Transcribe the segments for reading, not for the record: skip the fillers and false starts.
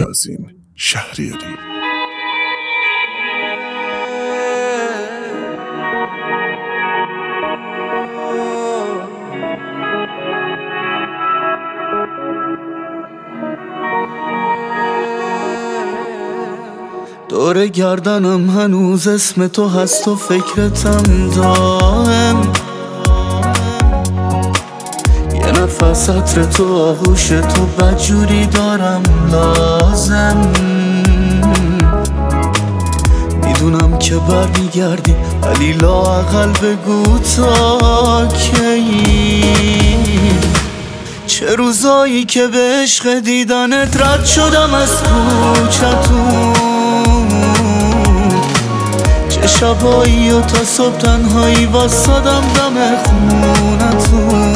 نازین شهریاری. دور گردنم هنوز اسم تو هست و فکرتم دائم. یه نفس عطر تو آغوش تو بدجوری دارم لازم. میدونم که برمیگردی ولی لااقل بگو تا کی. چه روزایی که به عشق دیدنت رد شدم از کوچتون، چه شبایی و تا صبح تنهایی واسادم دم خونتون.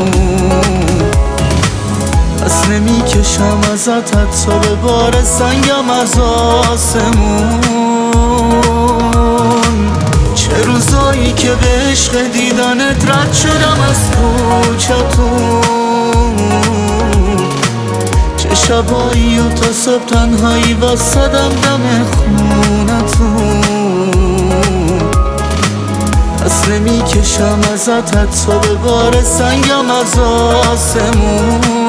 پس نمیکشم ازت حتی به بار سنگم از آسمون. چه روزایی که به عشق دیدنت رد شدم از کوچتون، چه شبایی و تا صبح تنهایی واسادم دم خونتون. پس نمیکشم ازت حتی به بار سنگم از آسمون.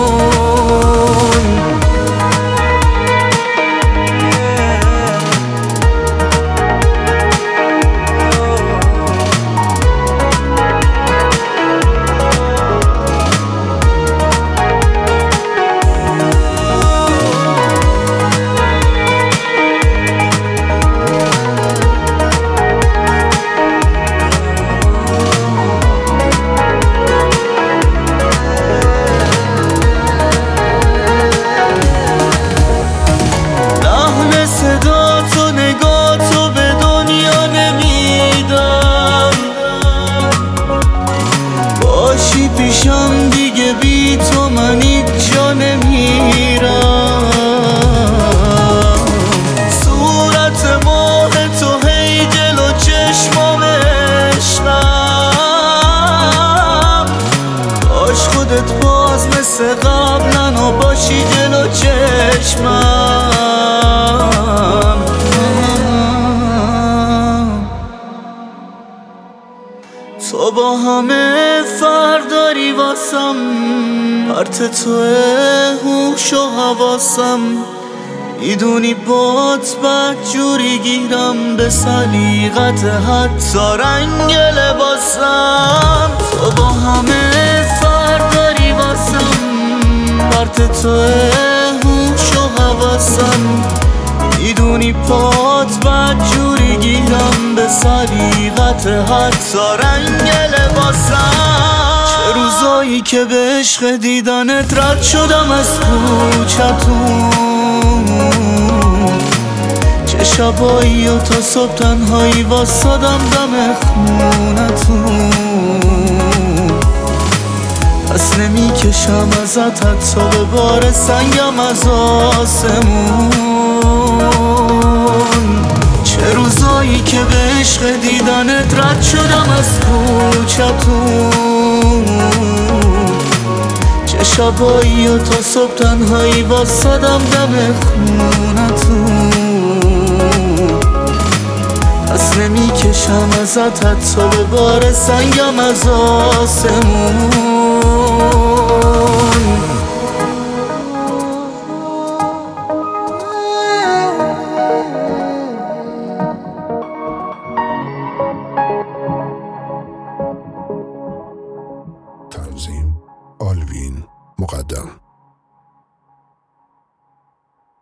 پیشم دیگه بی تو من هیچ جا نمیرم. صورت ماه تو هی جلو چشمام عشقم. باش خودت باز مثل قبلن و باشی جلو چشمم. تو با همه فرق داری واسم، پرت توه هوش و حواسم. میدونی بات بدجوری گیرم به سلیقت حتی رنگ لباسم. تو با همه فرق داری واسم، پرت توه هوش و حواسم. میدونی پات بدجوری گیرم به سلیقت حتی رنگ لباسم. چه روزایی که به عشق دیدنت رد شدم از کوچتون، چه شبایی و تا صبح تنهایی واسادم دم خونتون. پس نمیکشم ازت حتی به بار سنگم از آسمون. چه روزایی که به عشق دیدنت رد شدم از کوچتون، چه شبایی و تا صبح تنهایی واسادم دم خونتون. پس نمیکشم ازت حتی به بار سنگم از آسمون. تنظیم آلوین مقدم.